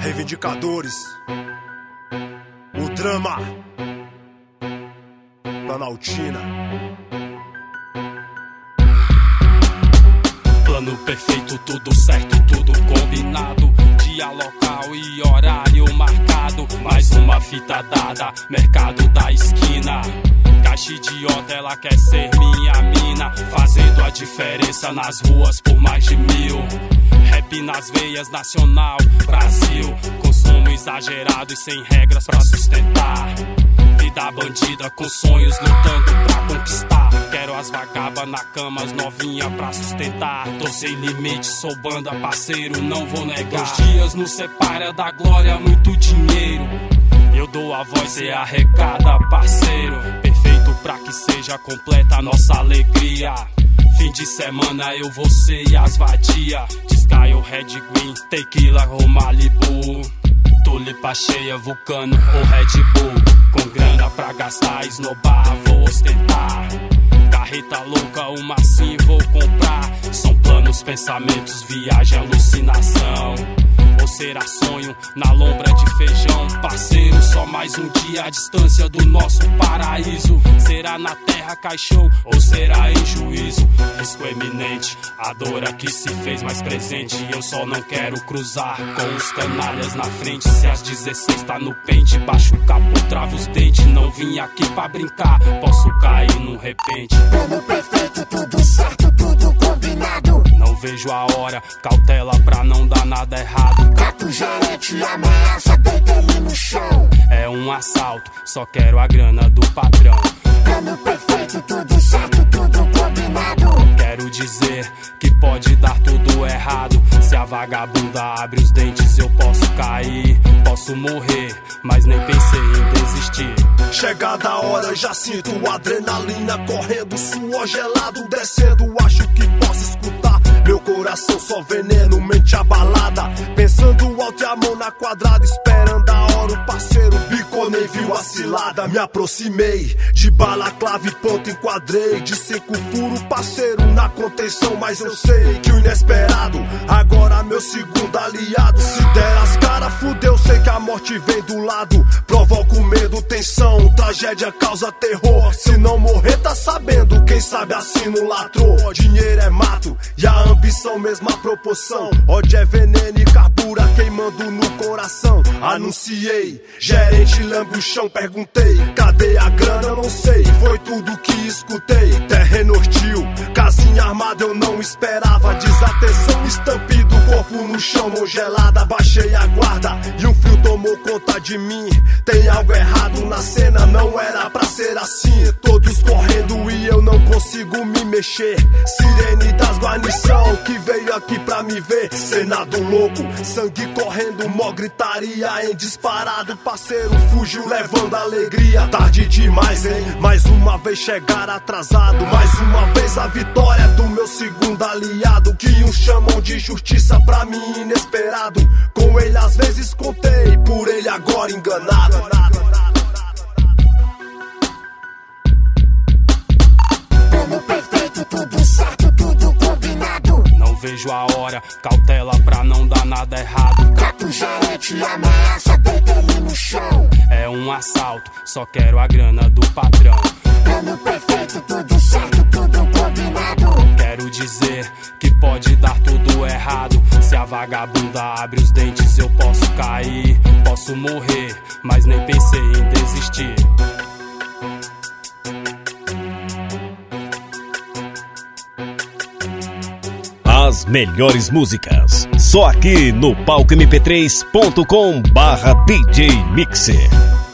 Reivindicadores, o drama, Planaltina. Plano perfeito, tudo certo, tudo combinado. Dia, local e horário marcado. Mais uma fita dada, mercado da esquina. Caixa idiota, ela quer ser minha mina. Fazendo a diferença nas ruas por mais de 1000. Rap nas veias, nacional, Brasil. Consumo exagerado e sem regras pra sustentar. Vida bandida com sonhos lutando pra conquistar. Quero as vagabas na cama, as novinha pra sustentar. Tô sem limite, sou banda, parceiro, não vou negar. 2 dias nos separa da glória, muito dinheiro. Eu dou a voz, cê arrecada, parceiro. Perfeito pra que seja completa a nossa alegria. Fim de semana eu, você e as vadia. Sky, Red Green, Tequila ou Malibu. Tulipa cheia, Vulcano ou Red Bull. Com grana pra gastar, esnobar, vou ostentar. Carreta louca, uma sim vou comprar. São planos, pensamentos, viagem, alucinação. Ou será sonho na lombra de feijão? Parceiro, só mais um dia à distância do nosso paraíso. Será na terra caixão ou será em juízo? Risco eminente, a dor aqui se fez mais presente. Eu só não quero cruzar com os canalhas na frente. Se às 16 tá no pente, baixo o capô, trava os dentes. Não vim aqui pra brincar, posso cair num repente. Plano perfeito, tudo certo, tudo combinado. Não vejo a hora, cautela pra não dar nada errado. Gato gerente, ameaça, deita ele no chão. É um assalto, só quero a grana do patrão. Plano perfeito, tudo certo, tudo combinado. Quero dizer que pode dar tudo errado. Se a vagabunda abre os dentes eu posso cair. Posso morrer, mas nem pensei em desistir. Chegada a hora, já sinto adrenalina correndo, suor gelado descendo. Acho que posso escutar meu coração, só veneno, mente abalada. Pensando alto e a mão na quadrada, esperando a hora. O parceiro bicou, nem viu a cilada. Me aproximei, de balaclava e ponto enquadrei. De 5 furo, parceiro na contenção. Mas eu sei que o inesperado agora meu segundo aliado. Se der as caras, fudeu, sei que a morte vem do lado. Provoco medo, tensão, tragédia causa terror. Se não morrer tá sabendo, quem sabe assina um latrô. Dinheiro é mato e a ambição mesma proporção. Ódio é veneno e carbura queimando no coração. Anunciei, gerente lambe o chão, perguntei cadê a grana, não sei, foi tudo que escutei. Terreno hostil, casinha armada eu não esperava. Desatenção, estampido, corpo no chão, mão gelada. Baixei a guarda e um frio tomou conta de mim. Tem algo errado na cena, não era pra ser assim. Todos correndo e eu não consigo me mexer. Sirene das guarnição que veio aqui pra me ver. Senado louco, sangue correndo, mó gritaria em disparado. Parceiro fugiu levando alegria. Tarde demais, hein? Mais uma vez chegar atrasado. Mais uma vez a vitória do meu segundo aliado. Que uns chamam de justiça, pra mim inesperado. Com ele às vezes contei, por ele agora enganado. Plano perfeito, tudo certo, tudo combinado. Não vejo a hora, cautela pra não dar nada errado. Gato gerente, ameaça, deita ele no chão. É um assalto, só quero a grana do patrão. Plano perfeito, tudo certo, tudo combinado. Quero dizer que pode dar tudo errado. Se a vagabunda abre os dentes eu posso cair. Posso morrer, mas nem pensei em desistir. As melhores músicas, só aqui no palcomp3.com/DJ Mixer.